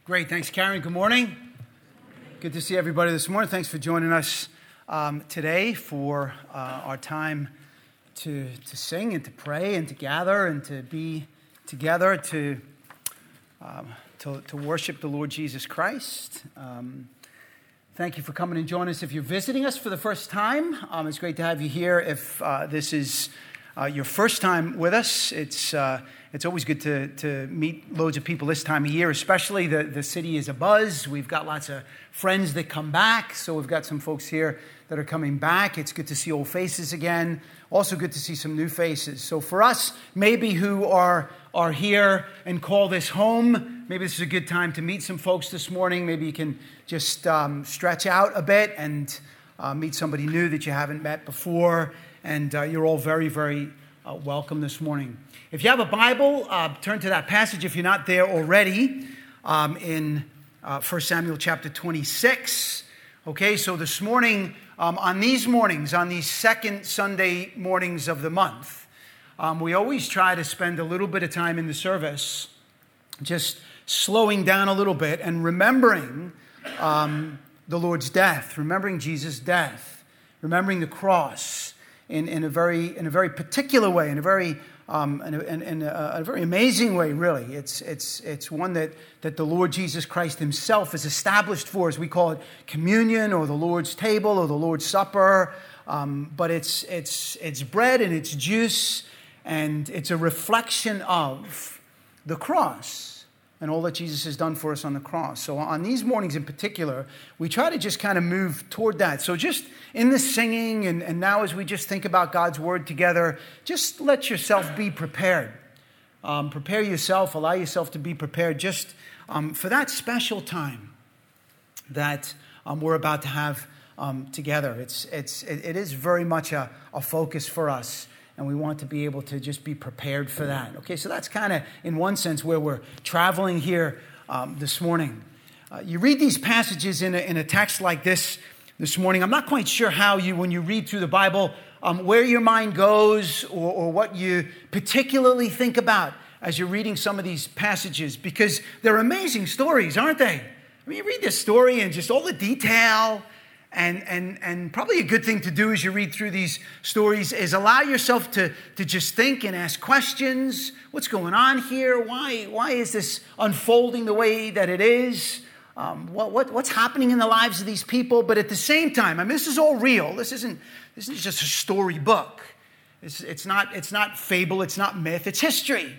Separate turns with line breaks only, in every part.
Great. Thanks, Karen. Good morning. Good to see everybody this morning. Thanks for joining us today for our time to sing and to pray and to gather and to be together to worship the Lord Jesus Christ. Thank you for coming and joining us. If you're visiting us for the first time, it's great to have you here. If this is your first time with us, it's always good to meet loads of people this time of year, especially the city is abuzz. We've got lots of friends that come back, so we've got some folks here that are coming back. It's good to see old faces again. Also good to see some new faces. So for us, maybe who are here and call this home, maybe this is a good time to meet some folks this morning. Maybe you can just stretch out a bit and meet somebody new that you haven't met before. And you're all very, very welcome this morning. If you have a Bible, turn to that passage if you're not there already in 1 Samuel chapter 26. Okay, so this morning, on these second Sunday mornings of the month, we always try to spend a little bit of time in the service just slowing down a little bit and remembering the Lord's death, remembering Jesus' death, remembering the cross in a very particular way, in a very amazing way, really. It's one that the Lord Jesus Christ himself has established for us. We call it communion or the Lord's table or the Lord's supper, but it's bread and it's juice, and it's a reflection of the cross and all that Jesus has done for us on the cross. So on these mornings in particular, we try to just kind of move toward that. So just in the singing and now as we just think about God's word together, just let yourself be prepared. Prepare yourself, allow yourself to be prepared just for that special time that we're about to have together. It is very much a focus for us. And we want to be able to just be prepared for that. Okay, so that's kind of, in one sense, where we're traveling here this morning. You read these passages in a text like this morning. I'm not quite sure how when you read through the Bible, where your mind goes or what you particularly think about as you're reading some of these passages, because they're amazing stories, aren't they? I mean, you read this story and just all the detail. And probably a good thing to do as you read through these stories is allow yourself to just think and ask questions. What's going on here? Why is this unfolding the way that it is? What's happening in the lives of these people? But at the same time, I mean, this is all real. This isn't just a story book. It's not fable. It's not myth. It's history.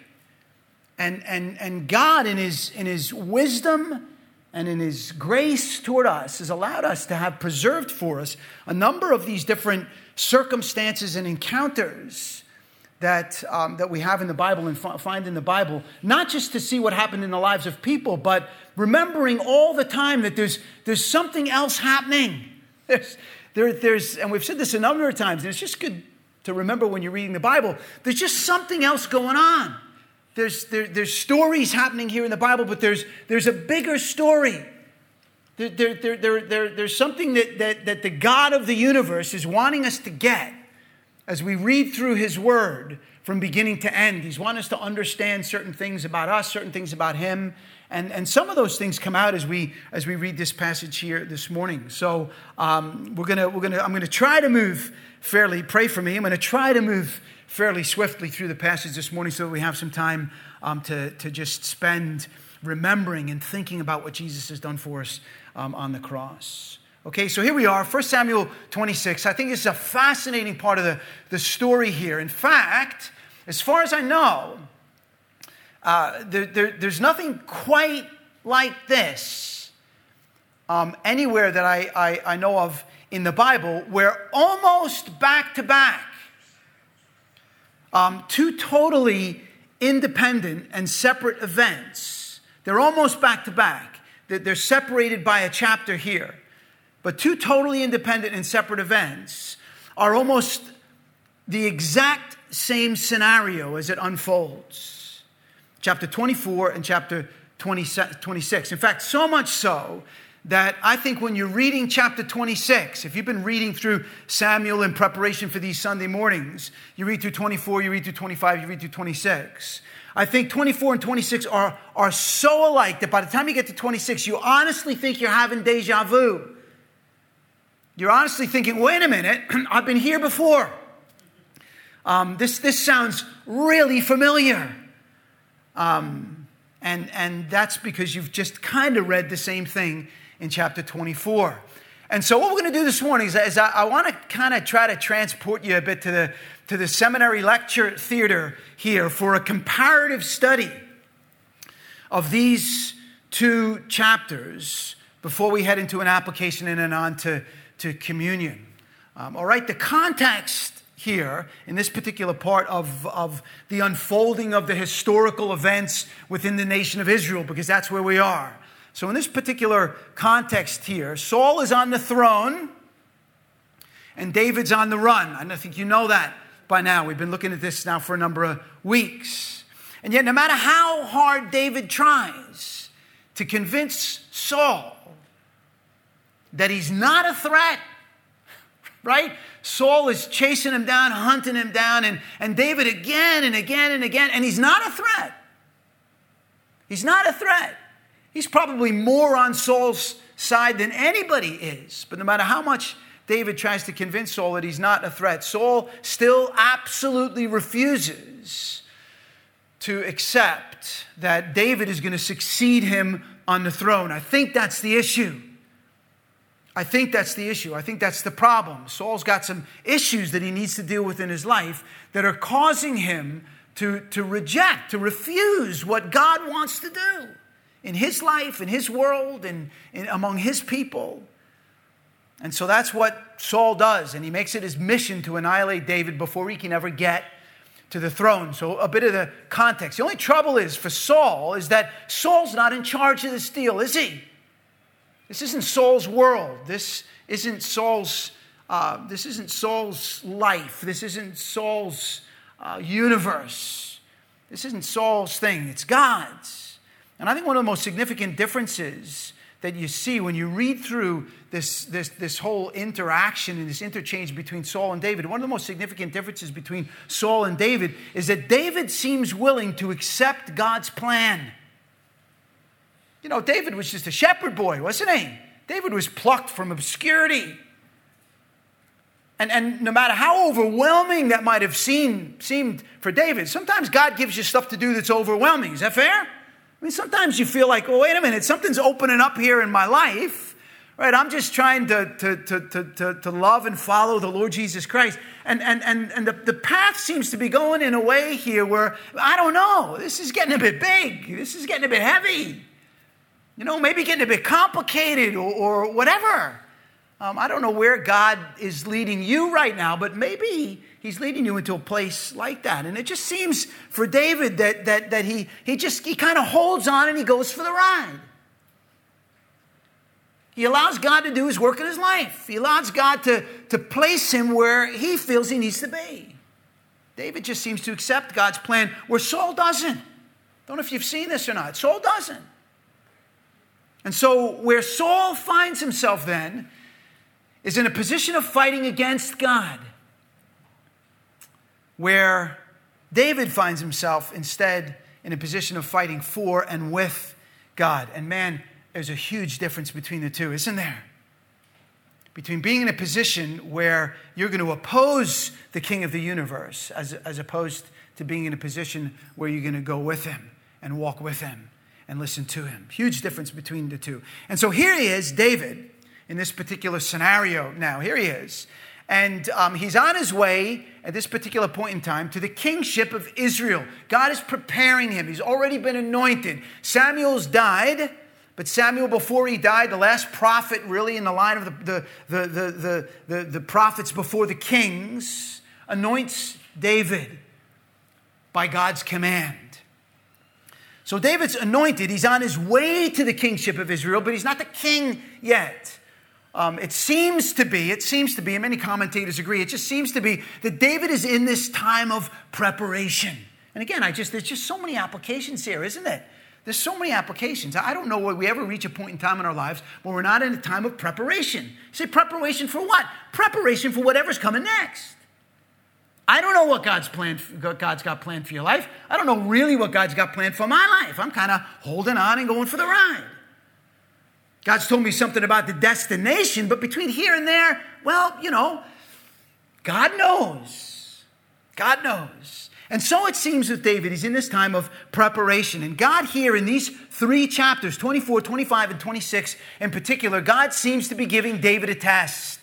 And God in His wisdom and in His grace toward us has allowed us to have preserved for us a number of these different circumstances and encounters that we have in the Bible and find in the Bible, not just to see what happened in the lives of people, but remembering all the time that there's something else happening. There's, and we've said this a number of times, and it's just good to remember when you're reading the Bible, there's just something else going on. There's stories happening here in the Bible, but there's a bigger story. There's something that the God of the universe is wanting us to get as we read through His Word from beginning to end. He's wanting us to understand certain things about us, certain things about Him, and some of those things come out as we read this passage here this morning. So I'm gonna try to move fairly. Pray for me. I'm gonna try to move fairly swiftly through the passage this morning so that we have some time to just spend remembering and thinking about what Jesus has done for us on the cross. Okay, so here we are, 1 Samuel 26. I think this is a fascinating part of the story here. In fact, as far as I know, there's nothing quite like this anywhere that I know of in the Bible where almost back to back, two totally independent and separate events. They're almost back to back. They're separated by a chapter here. But two totally independent and separate events are almost the exact same scenario as it unfolds. Chapter 24 and chapter 26. In fact, so much so that I think when you're reading chapter 26, if you've been reading through Samuel in preparation for these Sunday mornings, you read through 24, you read through 25, you read through 26. I think 24 and 26 are so alike that by the time you get to 26, you honestly think you're having deja vu. You're honestly thinking, wait a minute, I've been here before. This sounds really familiar. And that's because you've just kind of read the same thing in chapter 24. And so what we're going to do this morning is I want to kind of try to transport you a bit to the seminary lecture theater here for a comparative study of these two chapters before we head into an application and then on to communion. All right, the context here in this particular part of the unfolding of the historical events within the nation of Israel, because that's where we are. So in this particular context here, Saul is on the throne and David's on the run. I think you know that by now. We've been looking at this now for a number of weeks. And yet no matter how hard David tries to convince Saul that he's not a threat, right? Saul is chasing him down, hunting him down, and David again and again and again, and he's not a threat. He's not a threat. He's probably more on Saul's side than anybody is. But no matter how much David tries to convince Saul that he's not a threat, Saul still absolutely refuses to accept that David is going to succeed him on the throne. I think that's the issue. I think that's the problem. Saul's got some issues that he needs to deal with in his life that are causing him to reject, to refuse what God wants to do in his life, in his world, and among his people. And so that's what Saul does. And he makes it his mission to annihilate David before he can ever get to the throne. So a bit of the context. The only trouble is for Saul is that Saul's not in charge of this deal, is he? This isn't Saul's world. This isn't Saul's life. This isn't Saul's universe. This isn't Saul's thing. It's God's. And I think one of the most significant differences that you see when you read through this whole interaction and this interchange between Saul and David, one of the most significant differences between Saul and David is that David seems willing to accept God's plan. You know, David was just a shepherd boy, wasn't he? David was plucked from obscurity. And no matter how overwhelming that might have seemed for David, sometimes God gives you stuff to do that's overwhelming. Is that fair? I mean, sometimes you feel like, oh, wait a minute, something's opening up here in my life. Right? I'm just trying to love and follow the Lord Jesus Christ. And the path seems to be going in a way here where, I don't know, this is getting a bit big. This is getting a bit heavy. You know, maybe getting a bit complicated or whatever. I don't know where God is leading you right now, but maybe he's leading you into a place like that. And it just seems for David that he kind of holds on and he goes for the ride. He allows God to do his work in his life. He allows God to place him where he feels he needs to be. David just seems to accept God's plan where Saul doesn't. Don't know if you've seen this or not. Saul doesn't. And so where Saul finds himself then is in a position of fighting against God, where David finds himself instead in a position of fighting for and with God. And man, there's a huge difference between the two, isn't there? Between being in a position where you're going to oppose the King of the universe as opposed to being in a position where you're going to go with him and walk with him and listen to him. Huge difference between the two. And so here he is, David, in this particular scenario now. Here he is. And he's on his way at this particular point in time to the kingship of Israel. God is preparing him. He's already been anointed. Samuel's died, but Samuel, before he died, the last prophet really in the line of the prophets before the kings, anoints David by God's command. So David's anointed. He's on his way to the kingship of Israel, but he's not the king yet. It seems to be, and many commentators agree, it just seems to be that David is in this time of preparation. And again, there's just so many applications here, isn't it? There's so many applications. I don't know where we ever reach a point in time in our lives where we're not in a time of preparation. You say preparation for what? Preparation for whatever's coming next. I don't know what God's got planned for your life. I don't know really what God's got planned for my life. I'm kind of holding on and going for the ride. God's told me something about the destination, but between here and there, well, God knows. God knows. And so it seems with David, he's in this time of preparation. And God here in these 3 chapters, 24, 25, and 26 in particular, God seems to be giving David a test.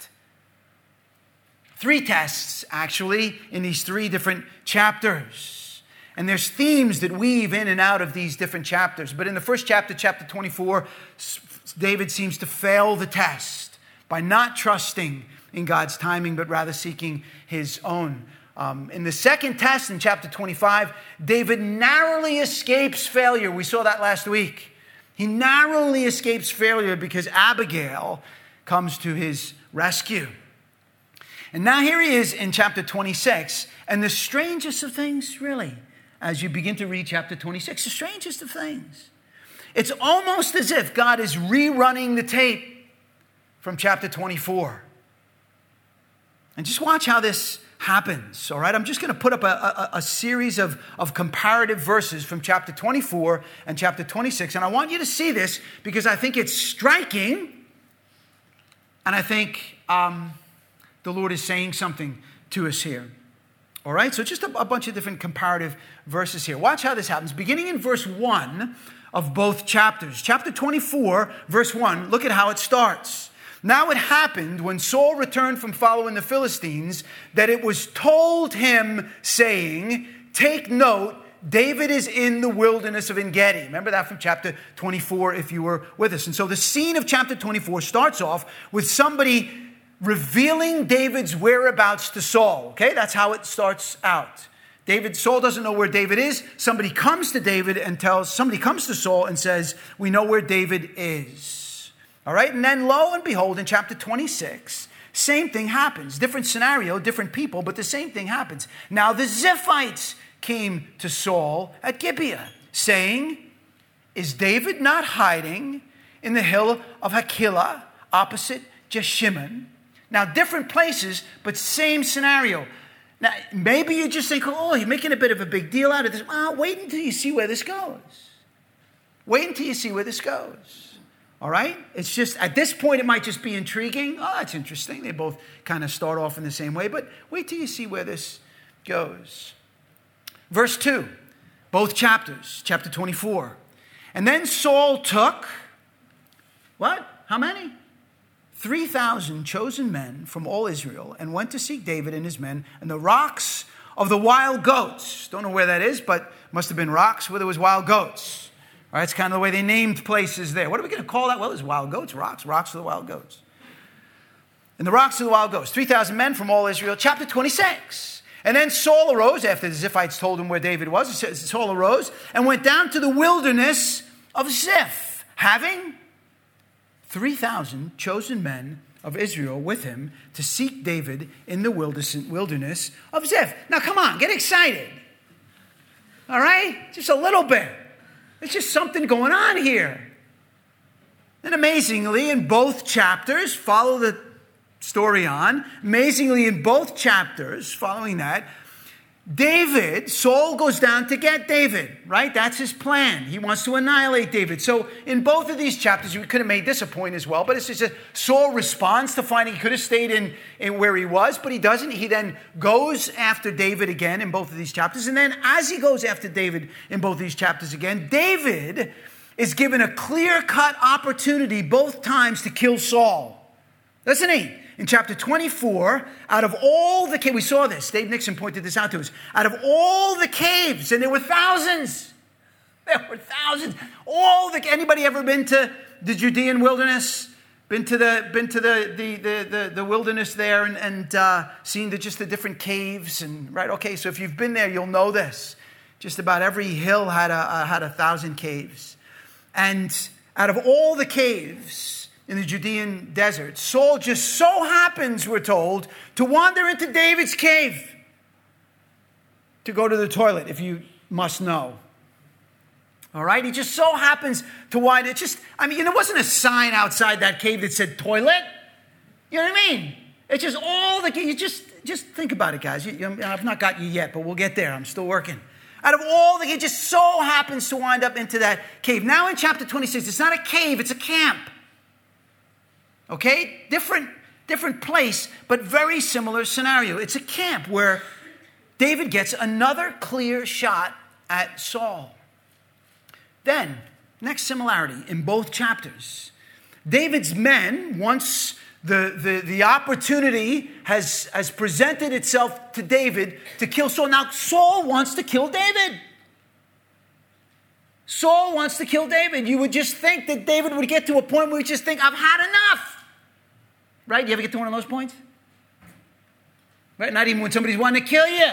3 tests, actually, in these 3 different chapters. And there's themes that weave in and out of these different chapters. But in the first chapter, chapter 24, David seems to fail the test by not trusting in God's timing, but rather seeking his own. In the second test, in chapter 25, David narrowly escapes failure. We saw that last week. He narrowly escapes failure because Abigail comes to his rescue. And now here he is in chapter 26. And the strangest of things, really, as you begin to read chapter 26, the strangest of things. It's almost as if God is rerunning the tape from chapter 24. And just watch how this happens, all right? I'm just going to put up a series of comparative verses from chapter 24 and chapter 26. And I want you to see this because I think it's striking. And I think the Lord is saying something to us here. All right? So just a bunch of different comparative verses here. Watch how this happens. Beginning in verse 1 of both chapters. Chapter 24, verse 1, look at how it starts. Now it happened when Saul returned from following the Philistines that it was told him, saying, take note, David is in the wilderness of En-Gedi. Remember that from chapter 24 if you were with us. And so the scene of chapter 24 starts off with somebody revealing David's whereabouts to Saul. Okay, that's how it starts out. Saul doesn't know where David is. Somebody comes to Saul and says, we know where David is. All right, and then lo and behold, in chapter 26, same thing happens. Different scenario, different people, but the same thing happens. Now the Ziphites came to Saul at Gibeah, saying, is David not hiding in the hill of Hakilah, opposite Jeshimon? Now, different places, but same scenario. Now, maybe you just think, oh, you're making a bit of a big deal out of this. Well, wait until you see where this goes. Wait until you see where this goes. All right? It's just, at this point, it might just be intriguing. Oh, that's interesting. They both kind of start off in the same way, but wait till you see where this goes. Verse 2, both chapters, chapter 24. And then Saul took, what? How many? 3,000 chosen men from all Israel and went to seek David and his men in the rocks of the wild goats. Don't know where that is, but must have been rocks where there was wild goats. All right, it's kind of the way they named places there. What are we going to call that? Well, there's wild goats, rocks of the wild goats. In the rocks of the wild goats, 3,000 men from all Israel. Chapter 26. And then Saul arose, after the Ziphites told him where David was. It says Saul arose and went down to the wilderness of Ziph, having 3,000 chosen men of Israel with him to seek David in the wilderness of Ziph. Now, come on, get excited. All right? Just a little bit. There's just something going on here. And amazingly, in both chapters, follow the story on. Amazingly, in both chapters, following that, Saul goes down to get David, right? That's his plan. He wants to annihilate David. So in both of these chapters, we could have made this a point as well, but it's just that Saul responds to finding he could have stayed in where he was, but he doesn't. He then goes after David again in both of these chapters. And then as he goes after David in both these chapters again, David is given a clear-cut opportunity both times to kill Saul. Doesn't he? In chapter 24, out of all the caves, we saw this, Dave Nixon pointed this out to us, out of all the caves, and there were thousands, anybody ever been to the Judean wilderness? Been to the wilderness there and seen just the different caves, and right, okay, so if you've been there, you'll know this. Just about every hill had 1,000 caves. And out of all the caves in the Judean desert, Saul just so happens, we're told, to wander into David's cave to go to the toilet, if you must know. All right? He just so happens to wander. There wasn't a sign outside that cave that said toilet. You know what I mean? It's just all the caves. just think about it, guys. I've not got you yet, but we'll get there. I'm still working. Out of all he just so happens to wind up into that cave. Now in chapter 26, it's not a cave, it's a camp. Okay? Different place, but very similar scenario. It's a camp where David gets another clear shot at Saul. Then, next similarity in both chapters. David's men, once the opportunity has presented itself to David to kill Saul. Now, Saul wants to kill David. Saul wants to kill David. You would just think that David would get to a point where he just think, I've had enough. Right? You ever get to one of those points? Right? Not even when somebody's wanting to kill you.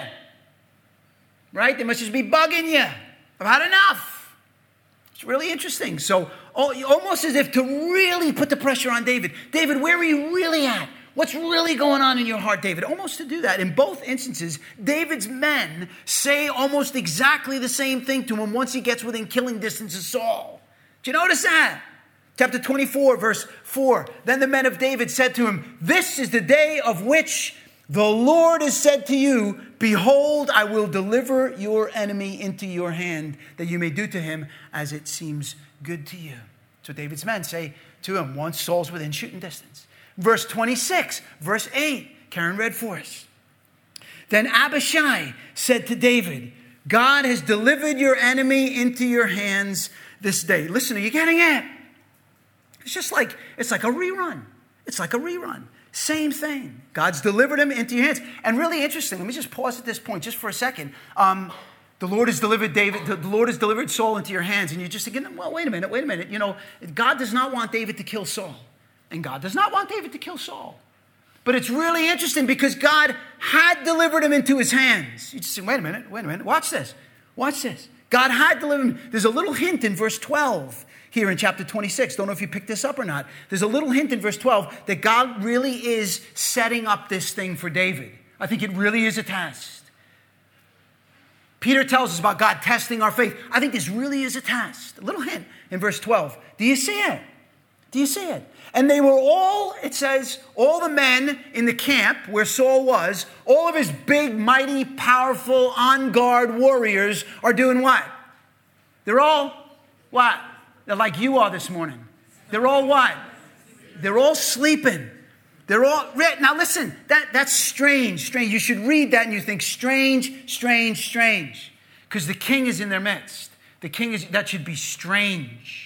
Right? They must just be bugging you. I've had enough. It's really interesting. So almost as if to really put the pressure on David. David, where are you really at? What's really going on in your heart, David? Almost to do that. In both instances, David's men say almost exactly the same thing to him once he gets within killing distance of Saul. Do you notice that? Chapter 24, verse 4. Then the men of David said to him, this is the day of which the Lord has said to you, behold, I will deliver your enemy into your hand, that you may do to him as it seems good to you. So David's men say to him, once Saul's within shooting distance. Verse 26, verse 8, Karen read for us. Then Abishai said to David, God has delivered your enemy into your hands this day. Listen, are you getting it? It's like a rerun. It's like a rerun. Same thing. God's delivered him into your hands. And really interesting, let me just pause at this point just for a second. The Lord has delivered David, the Lord has delivered Saul into your hands. And you're just thinking, well, wait a minute. You know, God does not want David to kill Saul. And God does not want David to kill Saul. But it's really interesting because God had delivered him into his hands. You just say, wait a minute. Watch this. God had delivered him. There's a little hint in verse 12 here in chapter 26. Don't know if you picked this up or not. There's a little hint in verse 12 that God really is setting up this thing for David. I think it really is a test. Peter tells us about God testing our faith. I think this really is a test. A little hint in verse 12. Do you see it? And they were all, it says, all the men in the camp where Saul was, all of his big, mighty, powerful, on-guard warriors are doing what? They're all what? They're like you are this morning. They're all what? They're all sleeping. They're all, now listen, that's strange. You should read that and you think strange. Because the king is in their midst. That should be strange.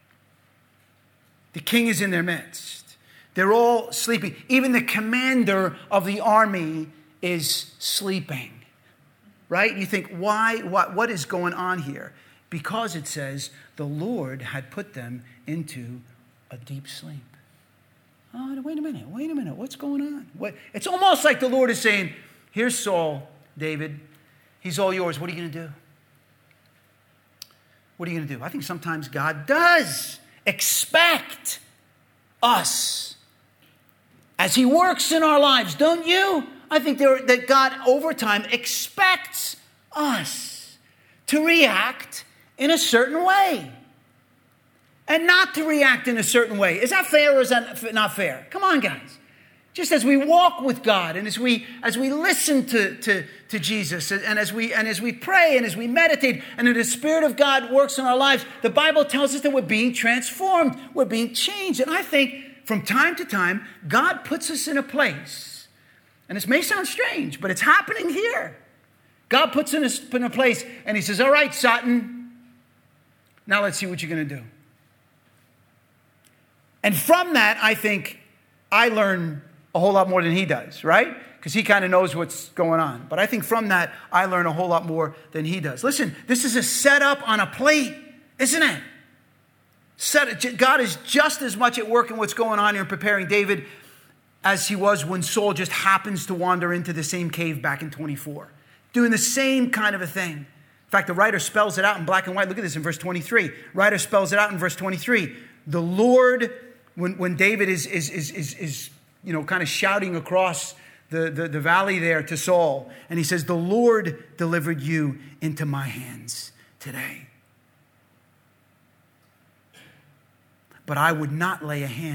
The king is in their midst. They're all sleeping. Even the commander of the army is sleeping. Right? You think, why? What is going on here? Because it says the Lord had put them into a deep sleep. Oh, wait a minute. What's going on? It's almost like the Lord is saying, here's Saul, David. He's all yours. What are you going to do? What are you going to do? I think sometimes God does expect us as he works in our lives, don't you? I think that God over time expects us to react in a certain way and not to react in a certain way. Is that fair or is that not fair? Come on, guys. Just as we walk with God and as we listen to Jesus and as we pray and as we meditate and as the Spirit of God works in our lives, the Bible tells us that we're being transformed, we're being changed. And I think from time to time, God puts us in a place, and this may sound strange, but it's happening here. God puts us in a place and he says, all right, Satan, now let's see what you're going to do. And from that, I think I learn a whole lot more than he does, right? Because he kind of knows what's going on. But I think from that, I learn a whole lot more than he does. Listen, this is a setup on a plate, isn't it? God is just as much at work in what's going on here in preparing David as he was when Saul just happens to wander into the same cave back in 24. Doing the same kind of a thing. In fact, the writer spells it out in black and white. Look at this in verse 23. Writer spells it out in verse 23. The Lord, when David is kind of shouting across the valley there to Saul. And he says, the Lord delivered you into my hands today. But I would not lay a hand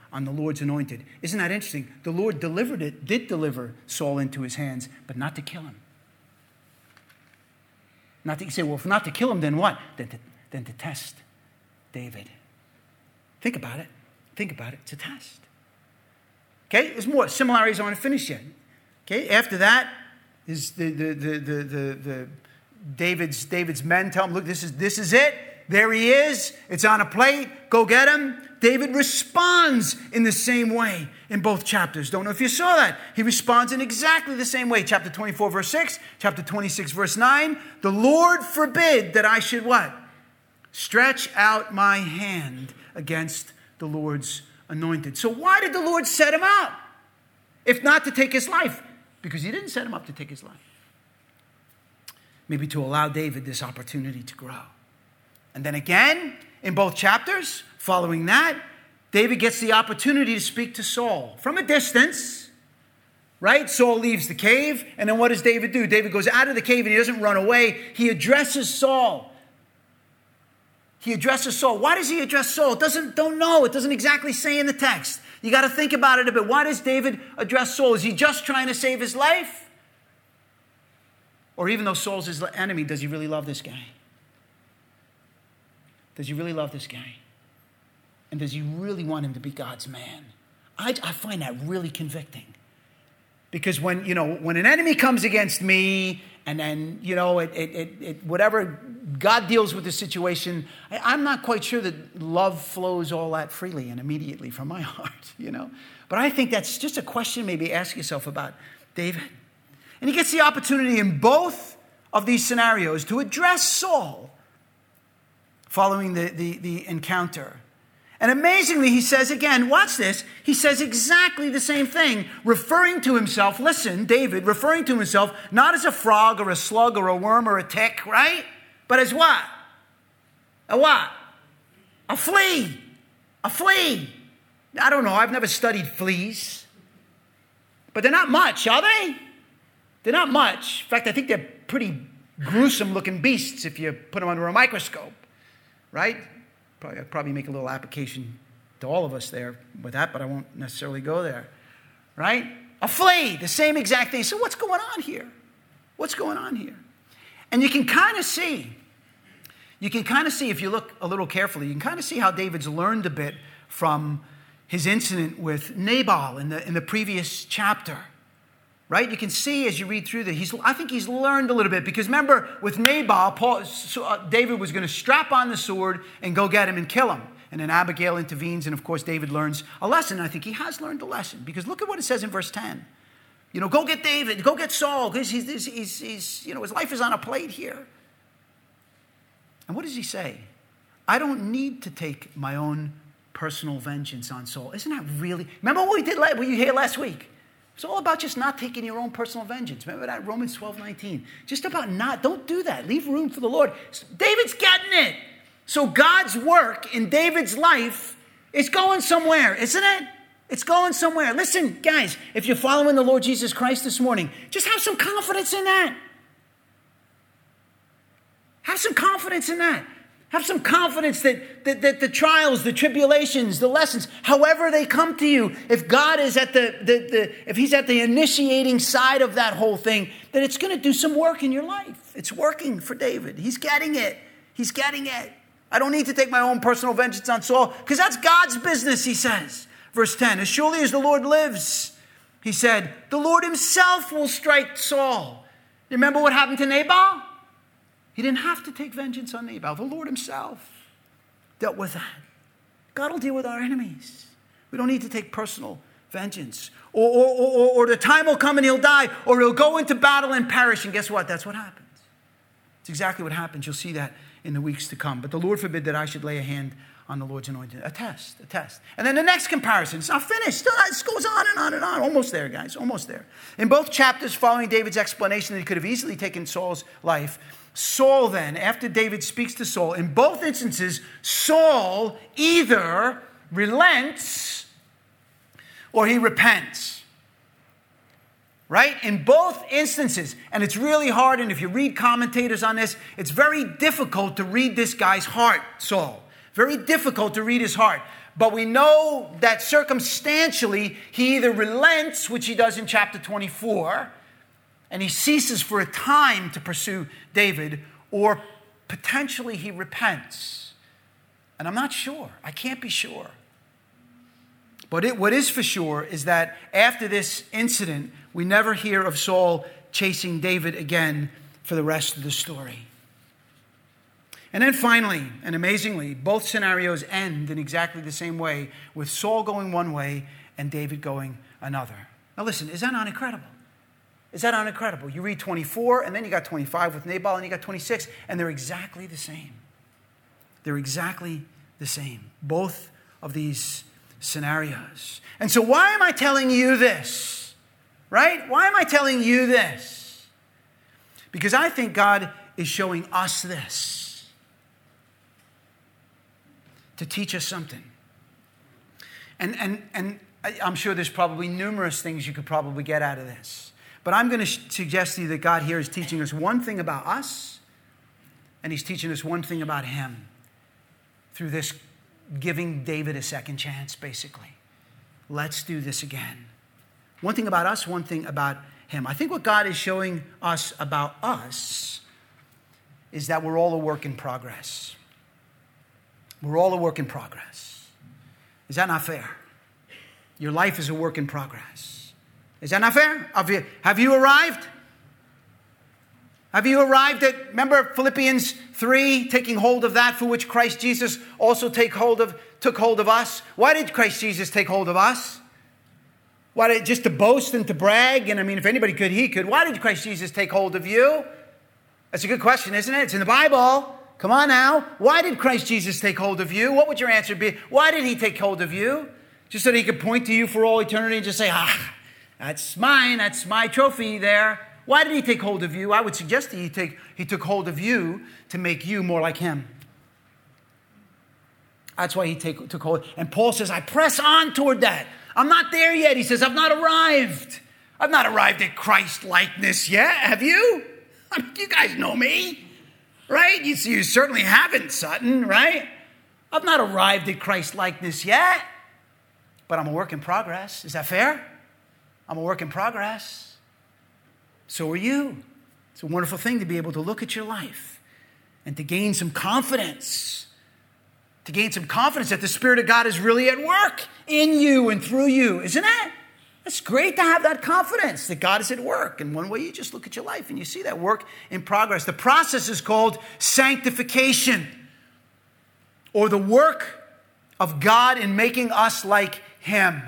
on the Lord's anointed. Isn't that interesting? The Lord did deliver Saul into his hands, but not to kill him. Not to, you say, well, if not to kill him, then what? Then to test David. Think about it. Think about it. It's a test. Okay, there's more similarities. I want to finish yet. Okay, after that is the David's men tell him, look, this is it. There he is. It's on a plate. Go get him. David responds in the same way in both chapters. Don't know if you saw that. He responds in exactly the same way. Chapter 24, verse 6. Chapter 26, verse 9. The Lord forbid that I should what? Stretch out my hand against the Lord's anointed. So why did the Lord set him up? If not to take his life. Because he didn't set him up to take his life. Maybe to allow David this opportunity to grow. And then again, in both chapters, following that, David gets the opportunity to speak to Saul from a distance, right? Saul leaves the cave, and then what does David do? David goes out of the cave and he doesn't run away. He addresses Saul. He addresses Saul. Why does he address Saul? Don't know. It doesn't exactly say in the text. You got to think about it a bit. Why does David address Saul? Is he just trying to save his life? Or even though Saul's his enemy, does he really love this guy? Does he really love this guy? And does he really want him to be God's man? I find that really convicting. Because when an enemy comes against me, and then, whatever, God deals with the situation, I'm not quite sure that love flows all that freely and immediately from my heart, But I think that's just a question maybe ask yourself about David. And he gets the opportunity in both of these scenarios to address Saul following the encounter. And amazingly, he says again, watch this, he says exactly the same thing, referring to himself, listen, David, referring to himself, not as a frog or a slug or a worm or a tick, right? But as what? A what? A flea. A flea. I don't know, I've never studied fleas. But they're not much, are they? They're not much. In fact, I think they're pretty gruesome looking beasts if you put them under a microscope. Right? I'd probably make a little application to all of us there with that, but I won't necessarily go there. Right? A flea, the same exact thing. So what's going on here? What's going on here? And you can kind of see if you look a little carefully, you can kind of see how David's learned a bit from his incident with Nabal in the previous chapter. Right? You can see as you read through that, I think he's learned a little bit. Because remember, with Nabal, David was going to strap on the sword and go get him and kill him. And then Abigail intervenes, and of course David learns a lesson. I think he has learned a lesson. Because look at what it says in verse 10. Go get David, go get Saul, because he's his life is on a plate here. And what does he say? I don't need to take my own personal vengeance on Saul. Isn't that really... Remember what we did were you here last week? It's all about just not taking your own personal vengeance. Remember that? Romans 12:19. Just about don't do that. Leave room for the Lord. David's getting it. So God's work in David's life is going somewhere, isn't it? It's going somewhere. Listen, guys, if you're following the Lord Jesus Christ this morning, just have some confidence in that. Have some confidence in that. Have some confidence that the trials, the tribulations, the lessons, however they come to you, if God is at if he's at the initiating side of that whole thing, that it's going to do some work in your life. It's working for David. He's getting it. He's getting it. I don't need to take my own personal vengeance on Saul because that's God's business, he says. Verse 10, as surely as the Lord lives, he said, the Lord himself will strike Saul. Remember what happened to Nabal? He didn't have to take vengeance on Nabal. The Lord himself dealt with that. God will deal with our enemies. We don't need to take personal vengeance. Or the time will come and he'll die, or he'll go into battle and perish. And guess what? That's what happens. It's exactly what happens. You'll see that in the weeks to come. But the Lord forbid that I should lay a hand on the Lord's anointed. A test. And then the next comparison. It's not finished. It goes on and on and on. Almost there, guys. Almost there. In both chapters following David's explanation that he could have easily taken Saul's life, Saul then, after David speaks to Saul, in both instances, Saul either relents or he repents. Right? In both instances. And it's really hard, and if you read commentators on this, it's very difficult to read this guy's heart, Saul. Very difficult to read his heart. But we know that circumstantially, he either relents, which he does in chapter 24, and he ceases for a time to pursue David, or potentially he repents. And I'm not sure. I can't be sure. But what is for sure is that after this incident, we never hear of Saul chasing David again for the rest of the story. And then finally, and amazingly, both scenarios end in exactly the same way, with Saul going one way and David going another. Now listen, is that not incredible? Is that not incredible? You read 24, and then you got 25 with Nabal, and you got 26, and they're exactly the same. They're exactly the same. Both of these scenarios. And so why am I telling you this? Right? Why am I telling you this? Because I think God is showing us this to teach us something. And I'm sure there's probably numerous things you could probably get out of this. But I'm going to suggest to you that God here is teaching us one thing about us, and he's teaching us one thing about him through this giving David a second chance, basically. Let's do this again. One thing about us, one thing about him. I think what God is showing us about us is that we're all a work in progress. We're all a work in progress. Is that not fair? Your life is a work in progress. Is that not fair? Have you arrived? Have you arrived at, remember Philippians 3, taking hold of that for which Christ Jesus also took hold of us? Why did Christ Jesus take hold of us? Why just to boast and to brag? And I mean, if anybody could, he could. Why did Christ Jesus take hold of you? That's a good question, isn't it? It's in the Bible. Come on now. Why did Christ Jesus take hold of you? What would your answer be? Why did he take hold of you? Just so that he could point to you for all eternity and just say, that's mine. That's my trophy there. Why did he take hold of you? I would suggest that he took hold of you to make you more like him. That's why he took hold. And Paul says, I press on toward that. I'm not there yet. He says, I've not arrived. I've not arrived at Christ likeness yet. Have you? I mean, you guys know me. Right? You certainly haven't, Sutton, right? I've not arrived at Christ likeness yet, but I'm a work in progress. Is that fair? I'm a work in progress. So are you. It's a wonderful thing to be able to look at your life and to gain some confidence. To gain some confidence that the Spirit of God is really at work in you and through you, isn't it? It's great to have that confidence that God is at work. And one way you just look at your life and you see that work in progress. The process is called sanctification, or the work of God in making us like him.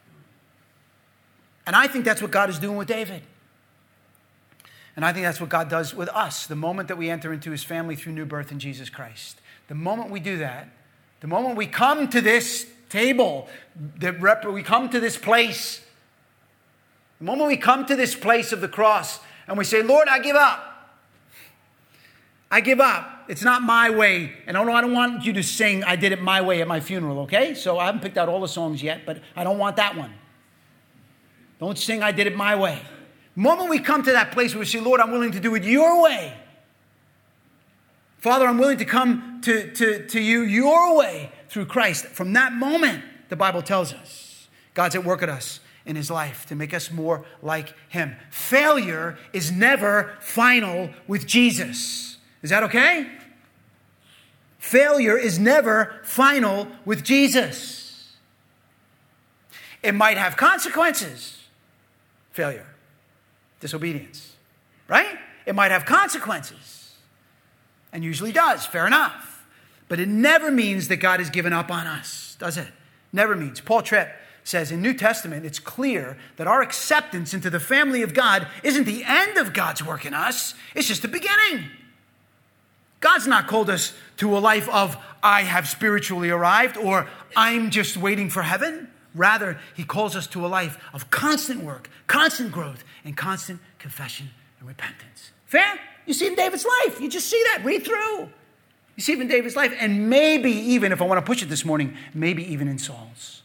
And I think that's what God is doing with David. And I think that's what God does with us the moment that we enter into his family through new birth in Jesus Christ. The moment we do that, the moment we come to this table, we come to this place, the moment we come to this place of the cross and we say, Lord, I give up. I give up. It's not my way. And I don't want you to sing, I did it my way at my funeral, okay? So I haven't picked out all the songs yet, but I don't want that one. Don't sing, I did it my way. The moment we come to that place where we say, Lord, I'm willing to do it your way. Father, I'm willing to come to you your way through Christ. From that moment, the Bible tells us, God's at work at us in his life to make us more like him. Failure is never final with Jesus. Is that okay? Failure is never final with Jesus. It might have consequences. Failure. Disobedience. Right? It might have consequences. And usually does. Fair enough. But it never means that God has given up on us. Does it? Never means. Paul Tripp says in New Testament, it's clear that our acceptance into the family of God isn't the end of God's work in us. It's just the beginning. God's not called us to a life of, I have spiritually arrived, or I'm just waiting for heaven. Rather, he calls us to a life of constant work, constant growth, and constant confession and repentance. Fair? You see it in David's life. You just see that. Read through. You see it in David's life. And maybe even, if I want to push it this morning, maybe even in Saul's.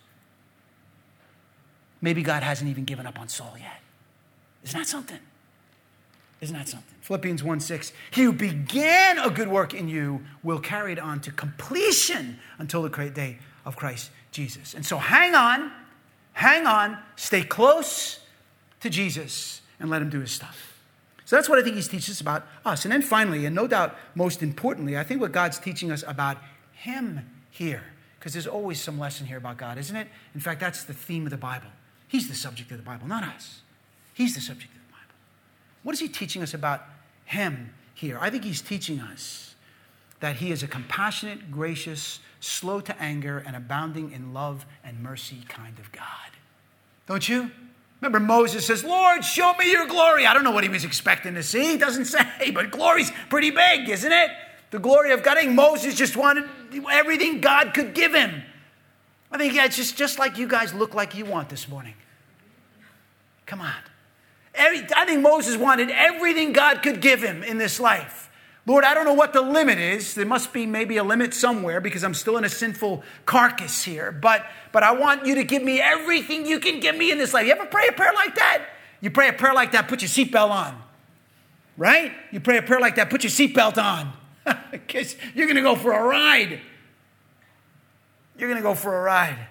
Maybe God hasn't even given up on Saul yet. Isn't that something? Isn't that something? Philippians 1:6. He who began a good work in you will carry it on to completion until the great day of Christ Jesus. Jesus. And so hang on, stay close to Jesus and let him do his stuff. So that's what I think he's teaching us about us. And then finally, and no doubt most importantly, I think what God's teaching us about him here, because there's always some lesson here about God, isn't it? In fact, that's the theme of the Bible. He's the subject of the Bible, not us. He's the subject of the Bible. What is he teaching us about him here? I think he's teaching us that he is a compassionate, gracious, slow to anger, and abounding in love and mercy kind of God. Don't you? Remember Moses says, Lord, show me your glory. I don't know what he was expecting to see. He doesn't say, but glory's pretty big, isn't it? The glory of God. I think Moses just wanted everything God could give him. I think it's just like you guys look like you want this morning. Come on. I think Moses wanted everything God could give him in this life. Lord, I don't know what the limit is. There must be maybe a limit somewhere because I'm still in a sinful carcass here. But I want you to give me everything you can give me in this life. You ever pray a prayer like that? You pray a prayer like that, put your seatbelt on. Right? You pray a prayer like that, put your seatbelt on. Because you're going to go for a ride. You're going to go for a ride.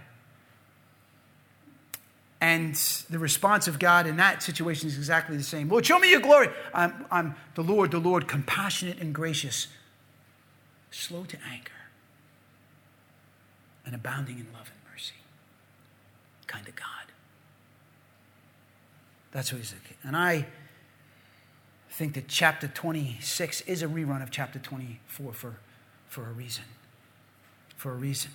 And the response of God in that situation is exactly the same. Lord, show me your glory. I'm the Lord, compassionate and gracious, slow to anger, and abounding in love and mercy. Kind of God. That's what he's like. And I think that chapter 26 is a rerun of chapter 24 for a reason. For a reason.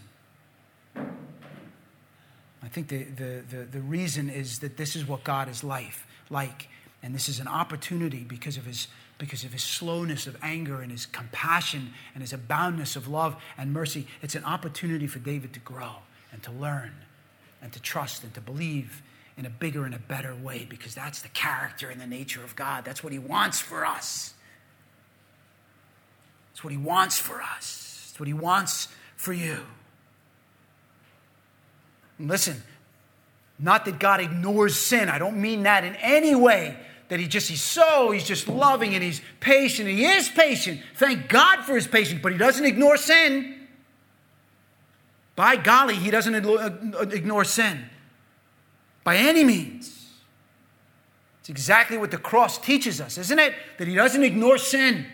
I think the reason is that this is what God is like. And this is an opportunity because of his slowness of anger and his compassion and his aboundness of love and mercy. It's an opportunity for David to grow and to learn and to trust and to believe in a bigger and a better way, because that's the character and the nature of God. That's what he wants for us. That's what he wants for us. That's what he wants for you. And listen, not that God ignores sin. I don't mean that in any way. That he's just loving and he's patient. He is patient. Thank God for his patience, but he doesn't ignore sin. By golly, he doesn't ignore sin. By any means. It's exactly what the cross teaches us, isn't it? That he doesn't ignore sin.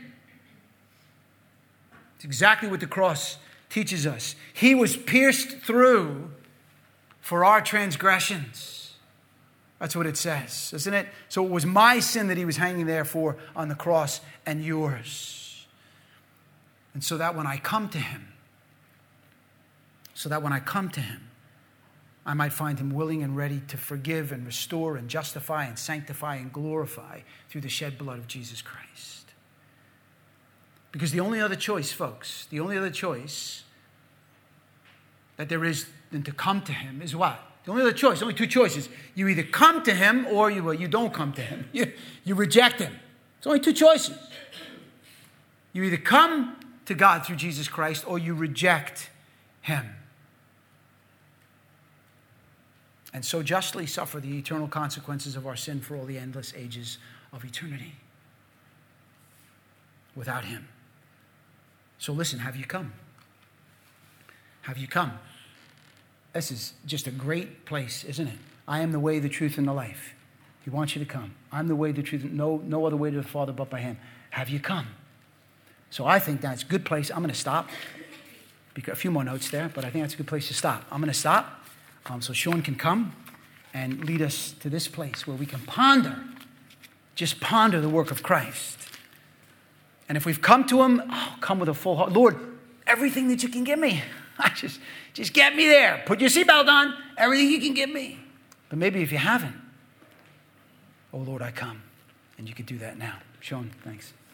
It's exactly what the cross teaches us. He was pierced through for our transgressions. That's what it says, isn't it? So it was my sin that he was hanging there for on the cross, and yours. And so that when I come to him, I might find him willing and ready to forgive and restore and justify and sanctify and glorify through the shed blood of Jesus Christ. Because the only other choice, folks, the only other choice that there is than to come to him is what? The only other choice, only two choices. You either come to him or you don't come to him. You reject him. It's only two choices. You either come to God through Jesus Christ or you reject him. And so justly suffer the eternal consequences of our sin for all the endless ages of eternity. Without him. So listen, have you come? Have you come? This is just a great place, isn't it? I am the way, the truth, and the life. He wants you to come. I'm the way, the truth, no other way to the Father but by him. Have you come? So I think that's a good place. I'm going to stop. A few more notes there, but I think that's a good place to stop. I'm going to stop so Sean can come and lead us to this place where we can just ponder the work of Christ. And if we've come to him, come with a full heart. Lord, everything that you can give me. Just get me there. Put your seatbelt on. Everything you can give me. But maybe if you haven't, oh Lord, I come. And you could do that now. Sean, thanks.